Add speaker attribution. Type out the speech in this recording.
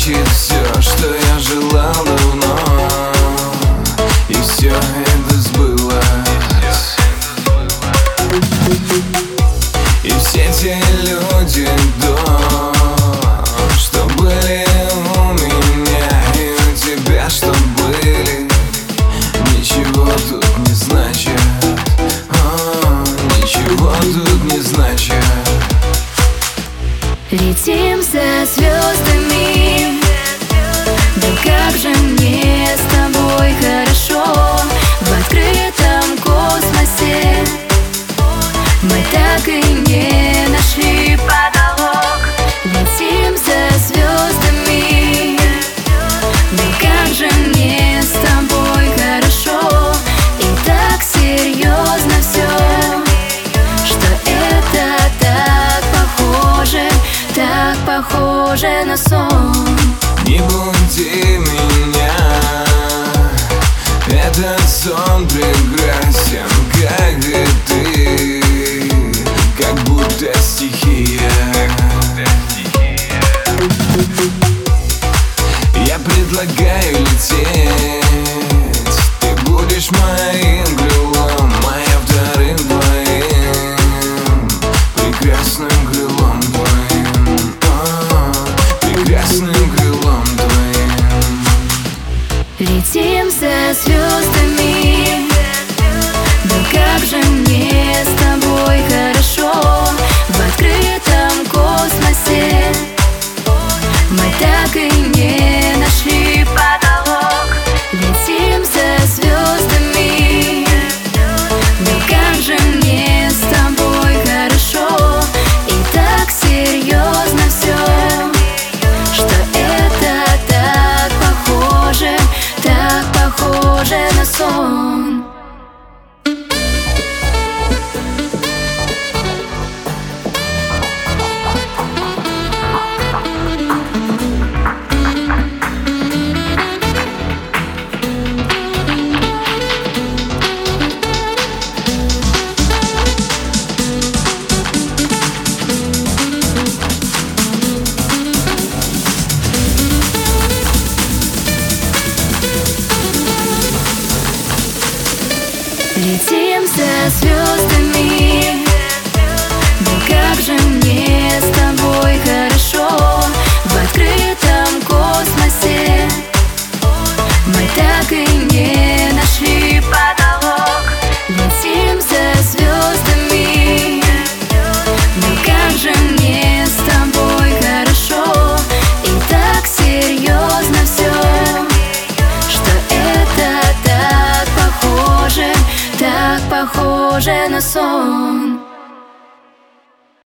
Speaker 1: значит все, что я желал давно, и все это сбылось. И все те люди до, что были у меня и у тебя, что были, ничего тут не значит, ничего тут не значит.
Speaker 2: Летим за звездами, да как же мне с тобой хорошо в открытом космосе. Мы так и не нашли потолок. Летим за звездами, да как же мне с тобой хорошо, и так серьезно все, что это так похоже на сон.
Speaker 1: Не буди меня, этот сон прекрасен, как и ты, как будто стихия. Я предлагаю лететь, ты будешь моим крылом, а я вторым твоим, прекрасным крылом твоим, прекрасным крылом твоим.
Speaker 2: Летим за звездами, да как же мне с тобой хорошо в открытом космосе. Мы так и не нашли потолок. Летим за звездами, да как же мне с тобой хорошо, и так серьезно все, что это так похоже на сон. Летим за звездами, да как же мне с тобой хорошо.